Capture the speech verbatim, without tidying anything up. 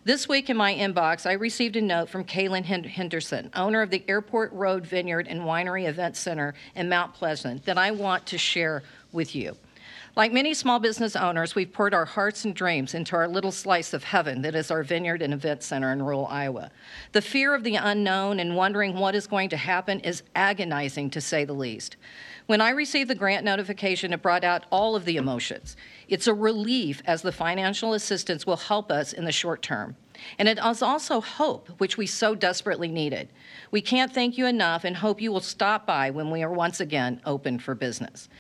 This week in my inbox, I received a note from Kaylin Henderson, owner of the Airport Road Vineyard and Winery Event Center in Mount Pleasant, that I want to share with you. Like many small business owners, we've poured our hearts and dreams into our little slice of heaven that is our vineyard and event center in rural Iowa. The fear of the unknown and wondering what is going to happen is agonizing, to say the least. When I received the grant notification, it brought out all of the emotions. It's a relief, as the financial assistance will help us in the short term. And it is also hope, which we so desperately needed. We can't thank you enough and hope you will stop by when we are once again open for business.